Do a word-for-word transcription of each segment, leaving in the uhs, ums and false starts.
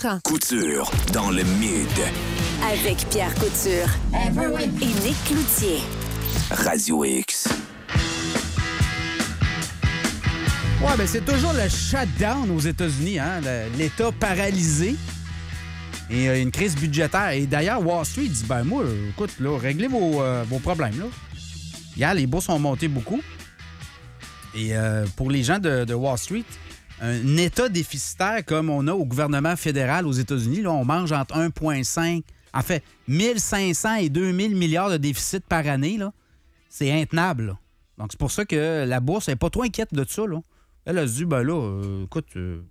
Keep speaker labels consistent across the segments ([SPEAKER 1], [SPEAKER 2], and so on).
[SPEAKER 1] Couture dans le mid.
[SPEAKER 2] Avec Pierre Couture et Nick Cloutier.
[SPEAKER 1] Radio X.
[SPEAKER 3] Ouais, ben c'est toujours le shutdown aux États-Unis, hein? Le- L'État paralysé. Et euh, une crise budgétaire. Et d'ailleurs, Wall Street dit, ben moi, euh, écoute, là, réglez vos, euh, vos problèmes, là. Hier, les bourses ont monté beaucoup. Et euh, pour les gens de, de Wall Street, un État déficitaire comme on a au gouvernement fédéral aux États-Unis, là, on mange entre un virgule cinq, en fait, mille cinq cents et deux mille milliards de déficit par année, là. C'est intenable, là. Donc, c'est pour ça que la bourse n'est pas trop inquiète de ça, là. Elle a dit, ben là, euh, écoute... euh,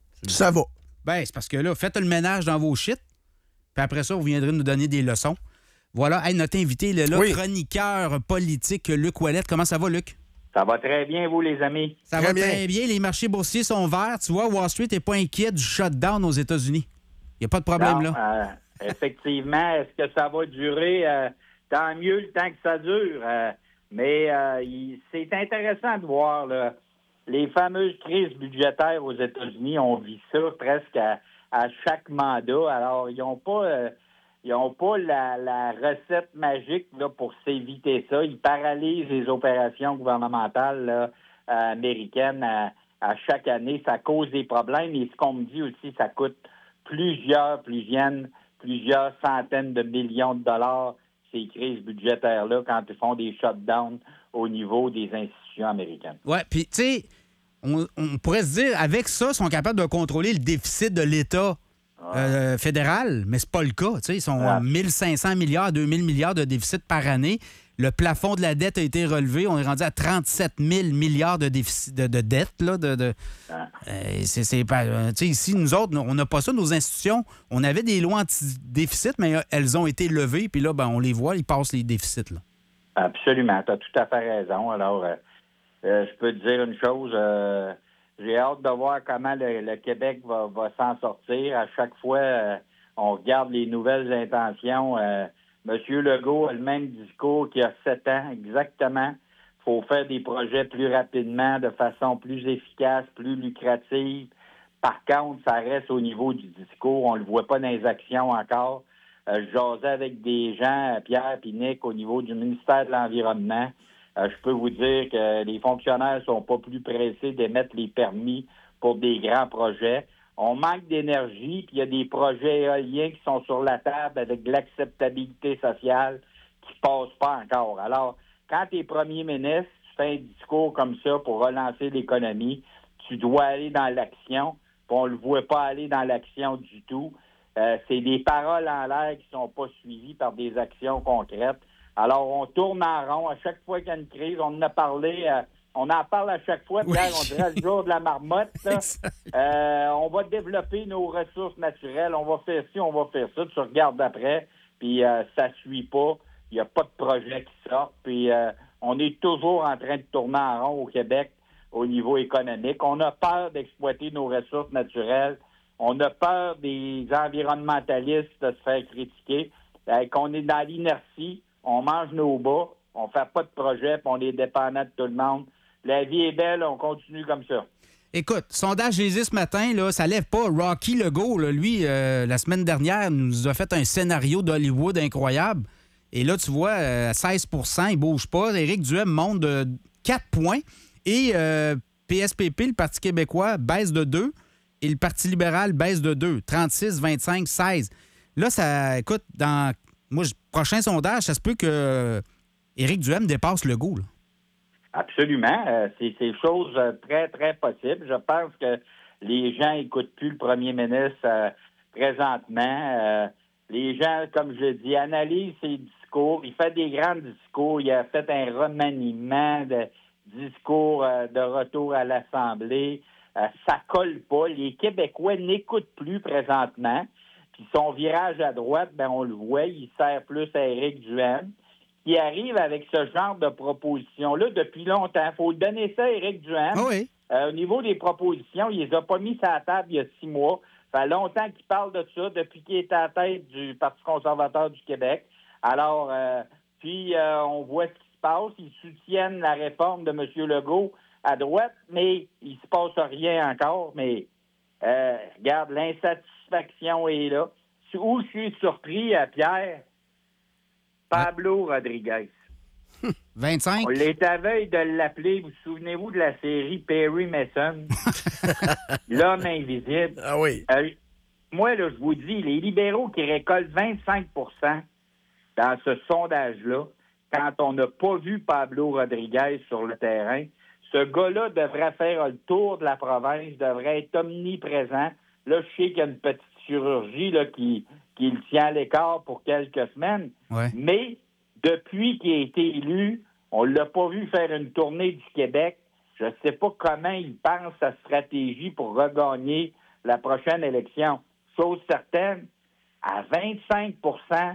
[SPEAKER 4] Ça va.
[SPEAKER 3] Ben, c'est parce que là, faites le ménage dans vos shit, puis après ça, vous viendrez nous donner des leçons. Voilà, hey, notre invité, là,
[SPEAKER 4] Oui.
[SPEAKER 3] chroniqueur politique, Luc Ouellette. Comment ça va, Luc?
[SPEAKER 5] Ça va très bien, vous, les amis.
[SPEAKER 3] Ça
[SPEAKER 4] Très
[SPEAKER 3] va
[SPEAKER 4] bien.
[SPEAKER 3] très bien. Les marchés boursiers sont verts. Tu vois, Wall Street n'est pas inquiet du shutdown aux États-Unis. Il n'y a pas de problème,
[SPEAKER 5] Non,
[SPEAKER 3] là.
[SPEAKER 5] euh, effectivement, est-ce que ça va durer? Euh, tant mieux le temps que ça dure. Euh, mais euh, il- c'est intéressant de voir là, les fameuses crises budgétaires aux États-Unis. On vit ça presque à, à chaque mandat. Alors, ils n'ont pas... euh, Ils n'ont pas la, la recette magique là, pour s'éviter ça. Ils paralysent les opérations gouvernementales là, euh, américaines à, à chaque année. Ça cause des problèmes. Et ce qu'on me dit aussi, ça coûte plusieurs, plusieurs, plusieurs centaines de millions de dollars, ces crises budgétaires-là, quand ils font des shutdowns au niveau des institutions américaines.
[SPEAKER 3] Ouais, puis, tu sais, on, on pourrait se dire, avec ça, ils sont capables de contrôler le déficit de l'État euh, fédéral, mais c'est pas le cas. Tu sais, ils sont à
[SPEAKER 5] Ah.
[SPEAKER 3] mille cinq cents milliards, deux mille milliards de déficit par année. Le plafond de la dette a été relevé. On est rendu à trente-sept mille milliards de, déficit, de, de dette. Là, de, de,
[SPEAKER 5] Ah.
[SPEAKER 3] euh, c'est, c'est pas, euh, tu sais, ici, nous autres, on n'a pas ça. Nos institutions, on avait des lois anti-déficit, mais euh, elles ont été levées. Puis là, ben, on les voit, ils passent les déficits. Là.
[SPEAKER 5] Absolument. Tu as tout à fait raison. Alors, euh, euh, je peux te dire une chose. euh, j'ai hâte de voir comment le, le Québec va, va s'en sortir. À chaque fois, euh, on regarde les nouvelles intentions. Euh, Monsieur Legault a le même discours qu'il y a sept ans, exactement. Il faut faire des projets plus rapidement, de façon plus efficace, plus lucrative. Par contre, ça reste au niveau du discours. On ne le voit pas dans les actions encore. Euh, je jasais avec des gens, euh, Pierre et Nick, au niveau du ministère de l'Environnement. Euh, je peux vous dire que les fonctionnaires sont pas plus pressés d'émettre les permis pour des grands projets. On manque d'énergie, puis il y a des projets éoliens qui sont sur la table avec de l'acceptabilité sociale qui ne passent pas encore. Alors, quand tu es premier ministre, tu fais un discours comme ça pour relancer l'économie, tu dois aller dans l'action, puis on ne le voit pas aller dans l'action du tout. Euh, c'est des paroles en l'air qui sont pas suivies par des actions concrètes. Alors, on tourne en rond. À chaque fois qu'il y a une crise, on en a parlé, euh, on en parle à chaque fois, Pierre,
[SPEAKER 3] Oui.
[SPEAKER 5] on dirait le jour de la marmotte. Là.
[SPEAKER 3] Exact.
[SPEAKER 5] Euh, on va développer nos ressources naturelles, on va faire ci, on va faire ça. Tu regardes après, puis euh, ça suit pas. Il n'y a pas de projet qui sort. Puis euh, on est toujours en train de tourner en rond au Québec au niveau économique. On a peur d'exploiter nos ressources naturelles. On a peur des environnementalistes de se faire critiquer. Euh, qu'on est dans l'inertie, on mange nos bas, on fait pas de projet, puis on est dépendant de tout le monde. La vie est belle, on continue comme ça.
[SPEAKER 3] Écoute, sondage G S I ce matin, là, ça lève pas. Rocky Legault, là, lui, euh, la semaine dernière, nous a fait un scénario d'Hollywood incroyable. Et là, tu vois, euh, à seize pour cent, il bouge pas. Éric Duhem monte de quatre points. Et euh, P S P P, le Parti québécois, baisse de deux. Et le Parti libéral baisse de deux. trente-six, vingt-cinq, seize. Là, ça, écoute, dans moi, je- prochain sondage, ça se peut que Éric Duhem dépasse Legault, là.
[SPEAKER 5] Absolument. Euh, c'est c'est chose euh, très, très possible. Je pense que les gens n'écoutent plus le premier ministre euh, présentement. Euh, les gens, comme je le dis, analysent ses discours. Il fait des grands discours. Il a fait un remaniement de discours euh, de retour à l'Assemblée. Euh, ça colle pas. Les Québécois n'écoutent plus présentement. Puis son virage à droite, ben on le voit, il sert plus à Éric Duhem, qui arrive avec ce genre de propositions-là depuis longtemps. Il faut donner ça à Éric Duhem.
[SPEAKER 3] Ah oui.
[SPEAKER 5] Euh, au niveau des propositions, il les a pas mis sur la table il y a six mois. Ça fait longtemps qu'il parle de ça depuis qu'il est à la tête du Parti conservateur du Québec. Alors, euh, puis euh, on voit ce qui se passe. Ils soutiennent la réforme de M. Legault à droite, mais il se passe rien encore. Mais euh, regarde, l'insatisfaction satisfaction est là. Où je suis surpris, à Pierre, Pablo Rodriguez.
[SPEAKER 3] vingt-cinq?
[SPEAKER 5] On l'est à veille de l'appeler. Vous souvenez-vous de la série Perry Mason? L'homme invisible.
[SPEAKER 4] Ah oui.
[SPEAKER 5] Euh, moi, là, je vous dis, les libéraux qui récoltent vingt-cinq pour cent dans ce sondage-là, quand on n'a pas vu Pablo Rodriguez sur le terrain, ce gars-là devrait faire le tour de la province, devrait être omniprésent. Là, je sais qu'il y a une petite chirurgie là, qui, qui le tient à l'écart pour quelques semaines.
[SPEAKER 3] Ouais.
[SPEAKER 5] Mais depuis qu'il a été élu, on ne l'a pas vu faire une tournée du Québec. Je ne sais pas comment il pense sa stratégie pour regagner la prochaine élection. Chose certaine, à vingt-cinq pour cent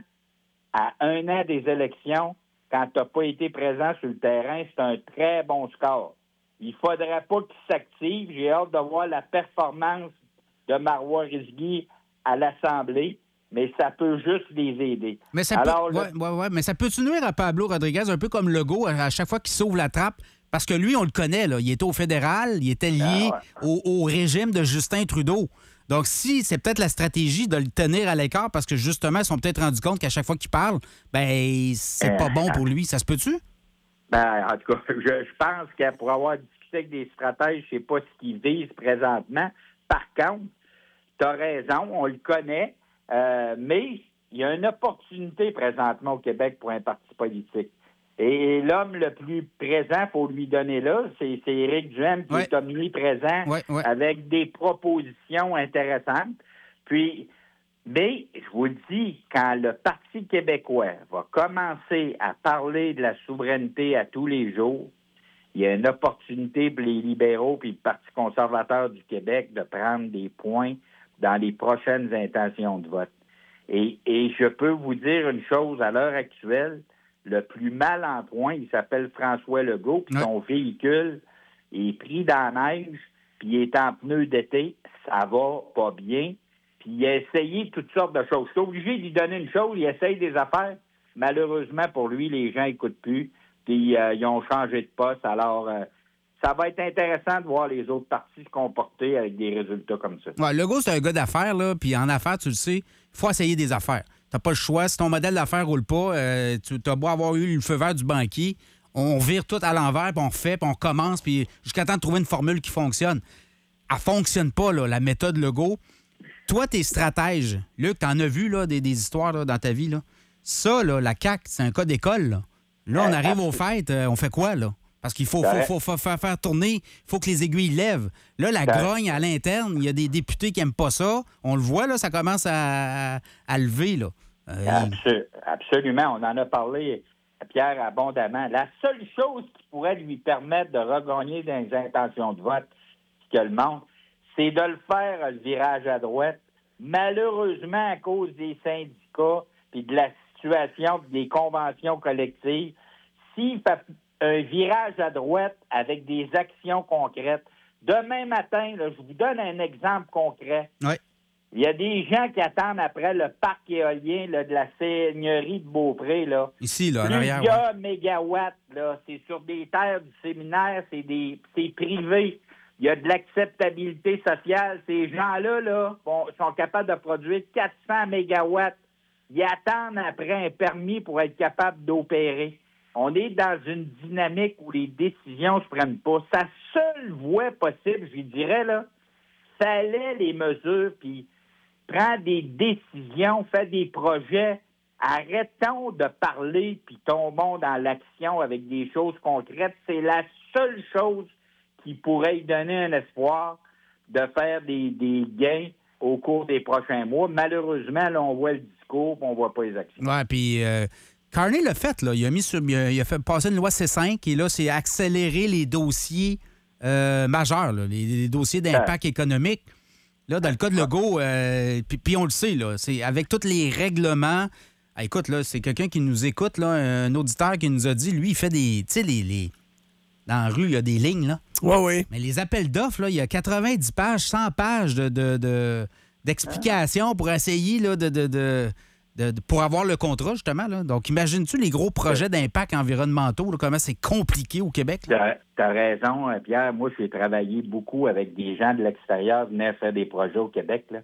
[SPEAKER 5] à un an des élections, quand tu n'as pas été présent sur le terrain, c'est un très bon score. Il ne faudrait pas qu'il s'active. J'ai hâte de voir la performance de Marois Risky à l'Assemblée, mais ça peut juste les aider.
[SPEAKER 3] Mais ça
[SPEAKER 5] Alors,
[SPEAKER 3] peut,
[SPEAKER 5] le...
[SPEAKER 3] ouais, ouais, ouais, mais ça peut-tu nuire à Pablo Rodriguez, un peu comme Legault, à chaque fois qu'il sauve la trappe? Parce que lui, on le connaît, là. Il était au fédéral, il était lié
[SPEAKER 5] Ah ouais.
[SPEAKER 3] au, au régime de Justin Trudeau. Donc, si c'est peut-être la stratégie de le tenir à l'écart parce que, justement, ils sont peut-être rendus compte qu'à chaque fois qu'il parle, ben c'est pas bon pour lui. Ça se peut-tu?
[SPEAKER 5] Ben, en tout cas, je, je pense que pour avoir discuté avec des stratèges, je ne sais pas ce qu'ils visent présentement. Par contre, tu as raison, on le connaît, euh, mais il y a une opportunité présentement au Québec pour un parti politique. Et l'homme le plus présent, il faut lui donner là, c'est, c'est Éric Duhaime qui
[SPEAKER 3] ouais.
[SPEAKER 5] est omniprésent
[SPEAKER 3] ouais, ouais.
[SPEAKER 5] avec des propositions intéressantes. Puis, mais je vous le dis, quand le Parti québécois va commencer à parler de la souveraineté à tous les jours, il y a une opportunité pour les libéraux puis le Parti conservateur du Québec de prendre des points dans les prochaines intentions de vote. Et, et je peux vous dire une chose, à l'heure actuelle, le plus mal en point, il s'appelle François Legault, puis
[SPEAKER 3] ouais.
[SPEAKER 5] son véhicule est pris dans la neige, puis il est en pneu d'été, ça va pas bien, puis il a essayé toutes sortes de choses. Je suis obligé de lui donner une chose, il essaye des affaires. Malheureusement, pour lui, les gens n'écoutent plus, puis euh, ils ont changé de poste, alors... Euh, ça va être intéressant de voir les autres partis se comporter avec des résultats comme ça.
[SPEAKER 3] Ouais, Legault, c'est un gars d'affaires, là, puis en affaires, tu le sais, il faut essayer des affaires. T'as pas le choix. Si ton modèle d'affaires roule pas, euh, tu as beau avoir eu le feu vert du banquier, on vire tout à l'envers, puis on refait, puis on commence, puis jusqu'à temps de trouver une formule qui fonctionne. Elle fonctionne pas, là, la méthode Legault. Toi, t'es stratège. Luc, t'en as vu là, des, des histoires là, dans ta vie. Là. Ça, là, la C A Q, c'est un cas d'école. Là, là on arrive aux fêtes, euh, on fait quoi, là? Parce qu'il faut, faut, faut, faut faire, faire tourner, il faut que les aiguilles lèvent. Là, la grogne à l'interne, il y a des députés qui n'aiment pas ça. On le voit, là, ça commence à, à lever. Là. Euh,
[SPEAKER 5] Absol- absolument. On en a parlé, Pierre, abondamment. La seule chose qui pourrait lui permettre de regagner dans les intentions de vote, ce que le monde, c'est de le faire, le virage à droite. Malheureusement, à cause des syndicats puis de la situation des conventions collectives, s'il fait un virage à droite avec des actions concrètes. Demain matin, là, je vous donne un exemple concret.
[SPEAKER 3] Oui.
[SPEAKER 5] Il y a des gens qui attendent après le parc éolien là, de la seigneurie de Beaupré. Là.
[SPEAKER 3] Ici, là, en arrière.
[SPEAKER 5] Plusieurs mégawatts. Là, c'est sur des terres du séminaire, c'est, des, c'est privé. Il y a de l'acceptabilité sociale. Ces gens-là là, bon, sont capables de produire quatre cents mégawatts. Ils attendent après un permis pour être capables d'opérer. On est dans une dynamique où les décisions ne se prennent pas. Sa seule voie possible, je dirais, là, fallait les mesures, puis prendre des décisions, faire des projets. Arrêtons de parler, puis tombons dans l'action avec des choses concrètes. C'est la seule chose qui pourrait y donner un espoir de faire des, des gains au cours des prochains mois. Malheureusement, là, on voit le discours, puis on ne voit pas les actions.
[SPEAKER 3] Oui, puis... Euh... Carney l'a fait, là. Il a mis sur, il a, il a fait passer une loi C cinq et là, c'est accélérer les dossiers euh, majeurs, là, les, les dossiers d'impact économique. Là, dans le cas de Legault, euh, puis, puis on le sait, là, c'est avec tous les règlements. Ah, écoute, là, c'est quelqu'un qui nous écoute, là, un auditeur qui nous a dit, lui, il fait des. Tu sais, les, les. Dans la rue, il y a des lignes, là.
[SPEAKER 4] Oui, oui.
[SPEAKER 3] Mais les appels d'offres, là, il y a quatre-vingt-dix pages, cent pages de, de, de, d'explications pour essayer là, de. de, de De, de, pour avoir le contrat, justement. Là. Donc, imagines-tu les gros projets d'impact environnementaux, là, comment c'est compliqué au Québec?
[SPEAKER 5] Tu as raison, Pierre. Moi, j'ai travaillé beaucoup avec des gens de l'extérieur qui venaient faire des projets au Québec. Là.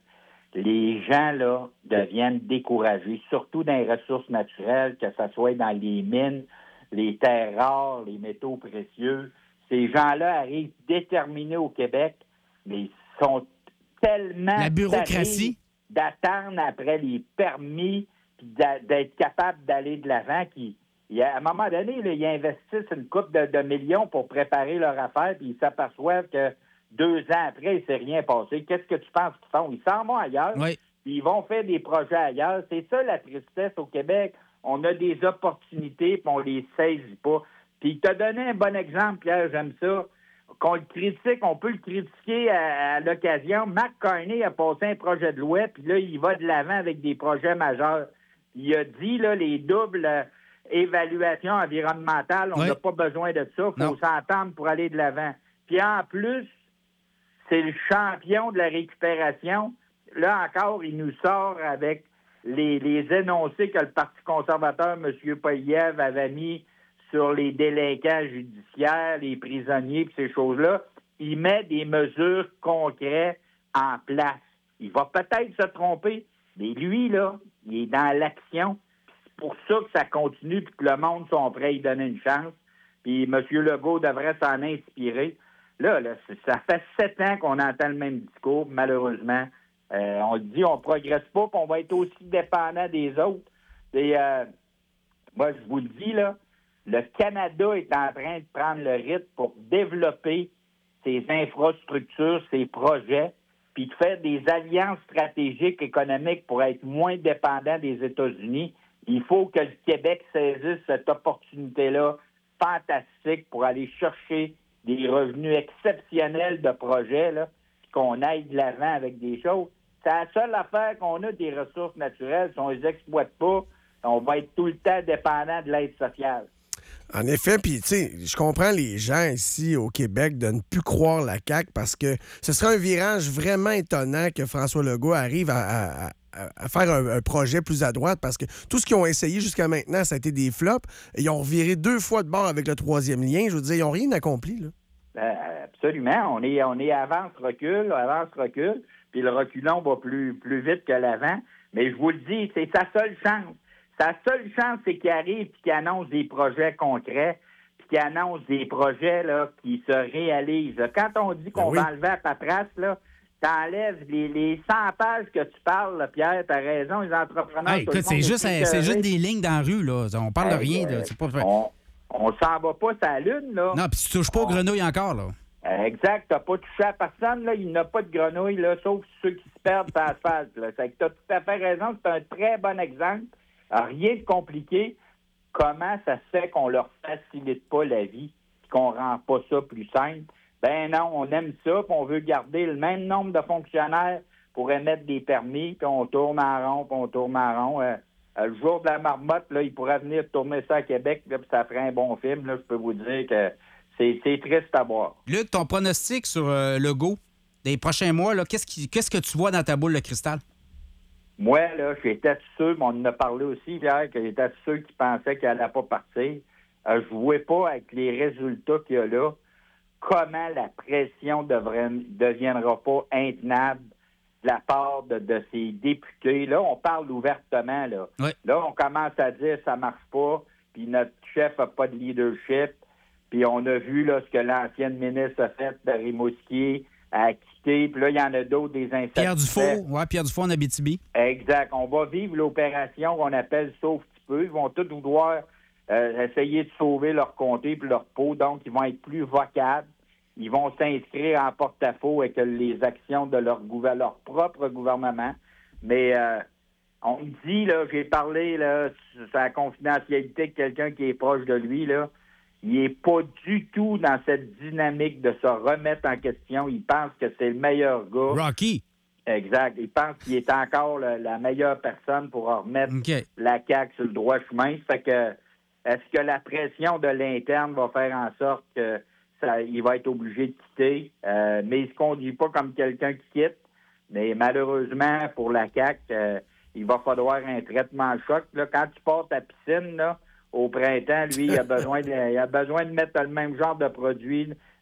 [SPEAKER 5] les gens, là, deviennent découragés, surtout dans les ressources naturelles, que ce soit dans les mines, les terres rares, les métaux précieux. Ces gens-là arrivent déterminés au Québec, mais ils sont tellement
[SPEAKER 3] La bureaucratie.
[SPEAKER 5] d'attendre après les permis puis d'être capable d'aller de l'avant qu'ils à un moment donné, là, ils investissent une coupe de, de millions pour préparer leur affaire, puis ils s'aperçoivent que deux ans après, il ne s'est rien passé. Qu'est-ce que tu penses qu'ils font? Ils s'en vont ailleurs,
[SPEAKER 3] Oui.
[SPEAKER 5] puis ils vont faire des projets ailleurs. C'est ça la tristesse au Québec. On a des opportunités, puis on les saisit pas. Puis il t'a donné un bon exemple, Pierre, j'aime ça. Qu'on le critique, on peut le critiquer à, à l'occasion. Mark Carney a passé un projet de loi, puis là, il va de l'avant avec des projets majeurs. Il a dit, là, les doubles euh, évaluations environnementales, on n'a
[SPEAKER 3] oui.
[SPEAKER 5] pas besoin de ça. Il
[SPEAKER 3] Non.
[SPEAKER 5] faut s'entendre pour aller de l'avant. Puis en plus, c'est le champion de la récupération. Là encore, il nous sort avec les, les énoncés que le Parti conservateur, M. Poilievre, avait mis sur les délinquants judiciaires, les prisonniers, puis ces choses-là. Il met des mesures concrètes en place. Il va peut-être se tromper, mais lui, là, il est dans l'action. C'est pour ça que ça continue, puis que le monde sont prêts à lui donner une chance. Puis M. Legault devrait s'en inspirer. Là, là, ça fait sept ans qu'on entend le même discours, malheureusement. Euh, on le dit, on ne progresse pas, puis on va être aussi dépendant des autres. Et, euh, moi, je vous le dis, là, le Canada est en train de prendre le rythme pour développer ses infrastructures, ses projets, puis de faire des alliances stratégiques économiques pour être moins dépendant des États-Unis. Il faut que le Québec saisisse cette opportunité-là fantastique pour aller chercher des revenus exceptionnels de projets, là, puis qu'on aille de l'avant avec des choses. C'est la seule affaire qu'on a des ressources naturelles. Si on les exploite pas, on va être tout le temps dépendant de l'aide sociale.
[SPEAKER 4] En effet, puis tu sais, je comprends les gens ici au Québec de ne plus croire la C A Q parce que ce serait un virage vraiment étonnant que François Legault arrive à, à, à faire un, un projet plus à droite parce que tout ce qu'ils ont essayé jusqu'à maintenant, ça a été des flops. Et ils ont reviré deux fois de bord avec le troisième lien. Je veux dire, ils n'ont rien accompli, là.
[SPEAKER 5] Euh, absolument. On est, on est avance-recul, avance-recul, puis le reculon va plus, plus vite que l'avant. Mais je vous le dis, c'est sa seule chance. Sa seule chance, c'est qu'il arrive et qu'il annonce des projets concrets, puis qu'il annonce des projets là, qui se réalisent. Quand on dit qu'on
[SPEAKER 4] ben oui.
[SPEAKER 5] va enlever la paperasse, là, t'enlèves les, les cent pages que tu parles, là, Pierre, t'as raison, les entrepreneurs...
[SPEAKER 3] Hey,
[SPEAKER 5] tout le
[SPEAKER 3] écoute, c'est
[SPEAKER 5] monde
[SPEAKER 3] juste,
[SPEAKER 5] est
[SPEAKER 3] un- c'est
[SPEAKER 5] écœuré.
[SPEAKER 3] juste des lignes dans la rue, là. On parle de
[SPEAKER 5] Hey,
[SPEAKER 3] rien,
[SPEAKER 5] euh,
[SPEAKER 3] là. C'est pas...
[SPEAKER 5] On, on s'en va pas sur la lune, là.
[SPEAKER 3] Non, puis tu touches pas aux grenouilles encore, là.
[SPEAKER 5] Exact, t'as pas touché à personne, là, il n'a pas de grenouilles, là, sauf ceux qui se perdent sur l'asphalte, là. C'est que t'as tout à fait raison, c'est un très bon exemple. Rien de compliqué. Comment ça se fait qu'on leur facilite pas la vie et qu'on rend pas ça plus simple? Ben non, on aime ça, puis on veut garder le même nombre de fonctionnaires pour émettre des permis, puis on tourne en rond, puis on tourne en rond. Euh, le jour de la marmotte, là, il pourrait venir tourner ça à Québec, là, puis ça ferait un bon film, là, je peux vous dire que c'est, c'est triste à voir.
[SPEAKER 3] Luc, ton pronostic sur euh, Legault des prochains mois, là, qu'est-ce, qui, qu'est-ce que tu vois dans ta boule de cristal?
[SPEAKER 5] Moi, là, j'étais sûr, mais on en a parlé aussi hier, que j'étais sûr qui pensaient qu'elle n'allait pas partir. Euh, je ne vois pas, avec les résultats qu'il y a là, comment la pression devrait, deviendra pas intenable de la part de, de ces députés. Là, on parle ouvertement, là.
[SPEAKER 3] Oui.
[SPEAKER 5] Là, on commence à dire que ça marche pas, puis notre chef n'a pas de leadership, puis on a vu, là, ce que l'ancienne ministre a fait de Rimouski, à quitter, puis là, il y en a d'autres, des insatisfaits.
[SPEAKER 3] Pierre Dufault, ouais, Pierre Dufault en Abitibi.
[SPEAKER 5] Exact. On va vivre l'opération qu'on appelle « Sauve petit peu ». Ils vont tous vouloir euh, essayer de sauver leur comté et leur peau, donc ils vont être plus vocables. Ils vont s'inscrire en porte-à-faux avec les actions de leur, gouver- leur propre gouvernement. Mais euh, on me dit, là, j'ai parlé là, sur la confidentialité de quelqu'un qui est proche de lui, là, il n'est pas du tout dans cette dynamique de se remettre en question. Il pense que c'est le meilleur gars.
[SPEAKER 3] Rocky.
[SPEAKER 5] Exact. Il pense qu'il est encore le- la meilleure personne pour remettre
[SPEAKER 3] OK.
[SPEAKER 5] la C A Q sur le droit chemin. Fait que, est-ce que la pression de l'interne va faire en sorte que ça, il va être obligé de quitter? Euh, mais il se conduit pas comme quelqu'un qui quitte. Mais malheureusement, pour la C A Q, euh, il va falloir un traitement choc. Là, quand tu pars ta piscine, là, au printemps, lui, il a besoin de, il a besoin de mettre le même genre de produit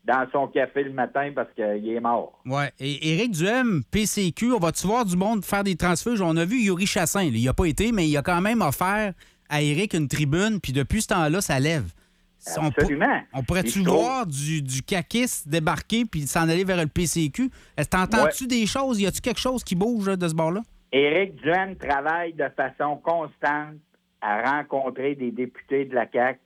[SPEAKER 5] dans son café le matin parce qu'il est mort.
[SPEAKER 3] Oui. Et Éric Duhem, P C Q, on va-tu voir du monde faire des transfuges? On a vu Yuri Chassin. Là, il n'a pas été, mais il a quand même offert à Éric une tribune, puis depuis ce temps-là, ça lève.
[SPEAKER 5] Absolument.
[SPEAKER 3] On, on pourrait-tu voir du, du caquiste débarquer puis s'en aller vers le P C Q? Est-ce que t'entends-tu ouais. des choses? Y a-tu quelque chose qui bouge là, de ce bord-là?
[SPEAKER 5] Éric Duhem travaille de façon constante à rencontrer des députés de la C A Q,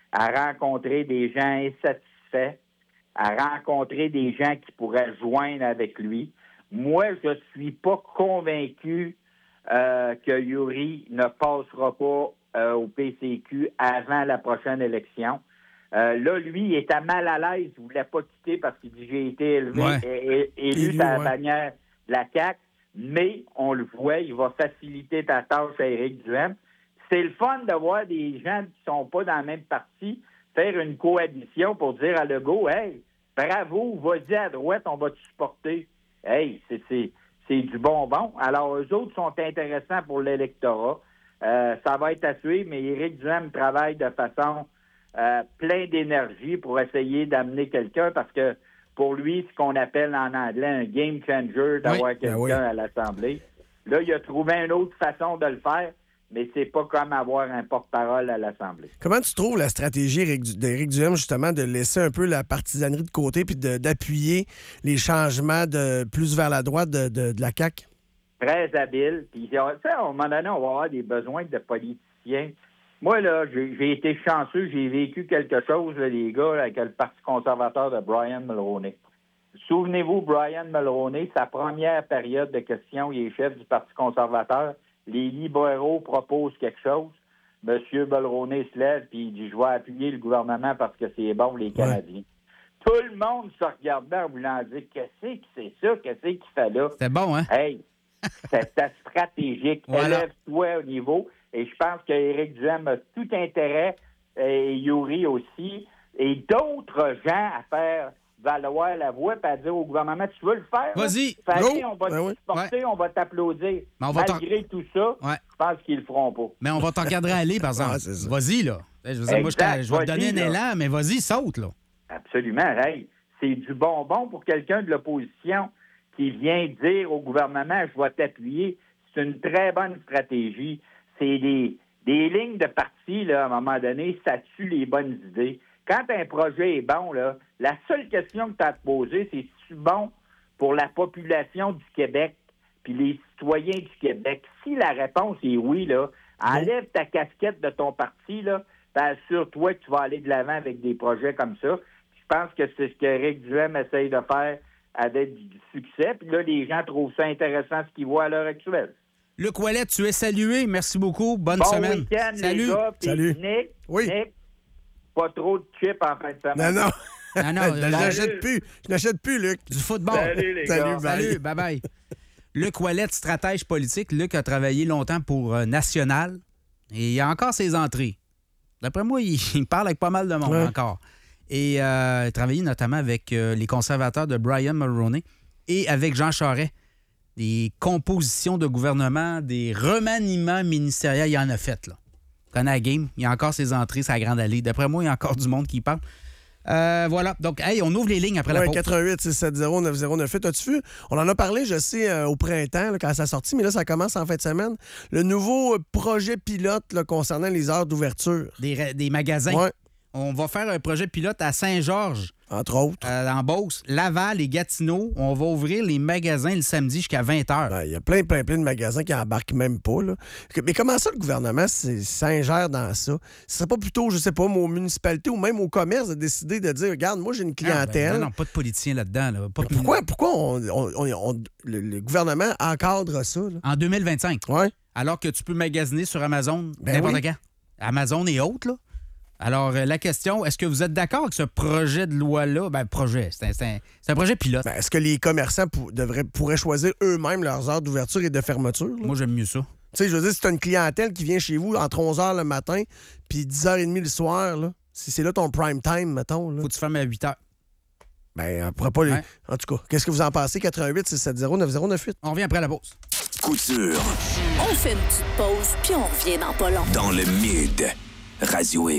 [SPEAKER 5] à rencontrer des gens insatisfaits, à rencontrer des gens qui pourraient joindre avec lui. Moi, je ne suis pas convaincu euh, que Yuri ne passera pas euh, au P C Q avant la prochaine élection. Euh, là, lui, il était mal à l'aise. Il ne voulait pas quitter parce qu'il dit « j'ai été élevé
[SPEAKER 3] ouais.
[SPEAKER 5] et, et, élu par la bannière de la C A Q ». Mais, on le voit, il va faciliter ta tâche à Éric Duhem. C'est le fun de voir des gens qui ne sont pas dans le même parti faire une coalition pour dire à Legault « Hey, bravo, vas-y à droite, on va te supporter. » Hey, c'est, c'est, c'est du bonbon. Alors, eux autres sont intéressants pour l'électorat. Euh, ça va être à suivre, mais Éric Duhem travaille de façon euh, plein d'énergie pour essayer d'amener quelqu'un parce que pour lui, ce qu'on appelle en anglais un game changer d'avoir oui, quelqu'un ben oui. à l'Assemblée. Là, il a trouvé une autre façon de le faire, mais c'est pas comme avoir un porte-parole à l'Assemblée.
[SPEAKER 4] Comment tu trouves la stratégie d'Éric Duhem, justement, de laisser un peu la partisanerie de côté puis de, d'appuyer les changements de plus vers la droite de, de, de la C A Q?
[SPEAKER 5] Très habile. Puis, à un moment donné, on va avoir des besoins de politiciens. Moi, là, j'ai, j'ai été chanceux, j'ai vécu quelque chose, là, les gars, là, avec le Parti conservateur de Brian Mulroney. Souvenez-vous, Brian Mulroney, sa première période de questions, il est chef du Parti conservateur. Les libéraux proposent quelque chose. M. Mulroney se lève et il dit « Je vais appuyer le gouvernement parce que c'est bon, les Canadiens. Ouais. » Tout le monde se regardait en voulant dire « Qu'est-ce que c'est ça? Qu'est-ce qu'il fait là? »
[SPEAKER 3] C'est bon, hein?
[SPEAKER 5] Hey, c'était stratégique. Voilà. Élève-toi au niveau. Et je pense qu'Éric Duhem a tout intérêt, et Yuri aussi, et d'autres gens à faire valoir la voix et à dire au gouvernement, tu veux le faire?
[SPEAKER 3] Vas-y.
[SPEAKER 5] Vas-y, on va ben te oui. supporter, ouais. on va t'applaudir. On va Malgré tout ça, ouais. je pense qu'ils le feront pas.
[SPEAKER 3] Mais on va t'encadrer à aller, par exemple. Ah, vas-y, là. Je, veux dire, moi, je, je vais te donner un élan, mais vas-y, saute, là.
[SPEAKER 5] Absolument. Hey, c'est du bonbon pour quelqu'un de l'opposition qui vient dire au gouvernement, je vais t'appuyer. C'est une très bonne stratégie. C'est des, des lignes de parti, là, à un moment donné, ça tue les bonnes idées. Quand un projet est bon, là, la seule question que tu as à te poser, c'est si c'est bon pour la population du Québec puis les citoyens du Québec. Si la réponse est oui, là, enlève ta casquette de ton parti, là, puis assure-toi que tu vas aller de l'avant avec des projets comme ça. Je pense que c'est ce qu'Éric Duhem essaye de faire avec du succès. Puis là, les gens trouvent ça intéressant ce qu'ils voient à l'heure actuelle.
[SPEAKER 3] Luc Ouellet, tu es salué. Merci beaucoup. Bonne
[SPEAKER 5] bon
[SPEAKER 3] semaine.
[SPEAKER 5] Week-end,
[SPEAKER 3] Salut.
[SPEAKER 5] Les gars.
[SPEAKER 4] Salut.
[SPEAKER 5] Nick,
[SPEAKER 4] oui.
[SPEAKER 5] Nick, pas trop de chips en fin de semaine.
[SPEAKER 4] Non, non.
[SPEAKER 3] non, non
[SPEAKER 4] je n'achète plus. Je n'achète plus, Luc.
[SPEAKER 3] Du football.
[SPEAKER 5] Salut, les
[SPEAKER 3] Salut,
[SPEAKER 5] gars.
[SPEAKER 3] Salut, bye-bye. Luc Ouellet, stratège politique. Luc a travaillé longtemps pour euh, National. Et il a encore ses entrées. D'après moi, il, il parle avec pas mal de monde ouais. encore. Et euh, il a travaillé notamment avec euh, les conservateurs de Brian Mulroney et avec Jean Charest. Des compositions de gouvernement, des remaniements ministériels, il y en a fait, là. On connaît la game, il y a encore ses entrées, sa grande allée. D'après moi, il y a encore du monde qui parle. Euh, voilà. Donc, hey, on ouvre les lignes après ouais, la pause.
[SPEAKER 4] quatre un huit six sept zéro neuf zéro neuf huit. As-tu vu? On en a parlé, je sais, euh, au printemps, là, quand ça a sorti, mais là, ça commence en fin de semaine. Le nouveau projet pilote là, concernant les heures d'ouverture.
[SPEAKER 3] Des, des magasins.
[SPEAKER 4] Ouais.
[SPEAKER 3] On va faire un projet pilote à Saint-Georges.
[SPEAKER 4] Entre autres.
[SPEAKER 3] Euh, en Beauce, Laval et Gatineau. On va ouvrir les magasins le samedi jusqu'à vingt heures.
[SPEAKER 4] Il ben, y a plein, plein, plein de magasins qui embarquent même pas. Là. Mais comment ça, le gouvernement s'ingère dans ça? Ce serait pas plutôt, je sais pas, aux municipalités ou même au commerce de décider de dire, regarde, moi, j'ai une clientèle.
[SPEAKER 3] Ah, ben, non, non, pas de politiciens là-dedans. Là. Pas de...
[SPEAKER 4] Pourquoi, pourquoi on, on, on, on, le, le gouvernement encadre ça? Là?
[SPEAKER 3] En deux mille vingt-cinq.
[SPEAKER 4] Oui.
[SPEAKER 3] Alors que tu peux magasiner sur Amazon
[SPEAKER 4] ben
[SPEAKER 3] n'importe
[SPEAKER 4] oui.
[SPEAKER 3] quand. Amazon et autres, là. Alors, la question, est-ce que vous êtes d'accord avec ce projet de loi-là? Ben, projet, c'est un, c'est un, c'est un projet pilote.
[SPEAKER 4] Ben, est-ce que les commerçants pour, devraient, pourraient choisir eux-mêmes leurs heures d'ouverture et de fermeture? Là?
[SPEAKER 3] Moi, j'aime mieux ça.
[SPEAKER 4] Tu sais, je veux dire, si tu as une clientèle qui vient chez vous entre onze heures le matin puis dix heures trente le soir, là, si c'est là ton prime time, mettons. Là.
[SPEAKER 3] Faut que tu fermes à huit heures.
[SPEAKER 4] Ben, on pourrait pas les...
[SPEAKER 3] Ouais.
[SPEAKER 4] En tout cas, qu'est-ce que vous en pensez? quatre un huit six sept zéro neuf zéro neuf huit.
[SPEAKER 3] On revient après la pause.
[SPEAKER 1] Couture.
[SPEAKER 2] On fait une petite pause, puis on revient dans pas long.
[SPEAKER 1] Dans le Mid. Radio X.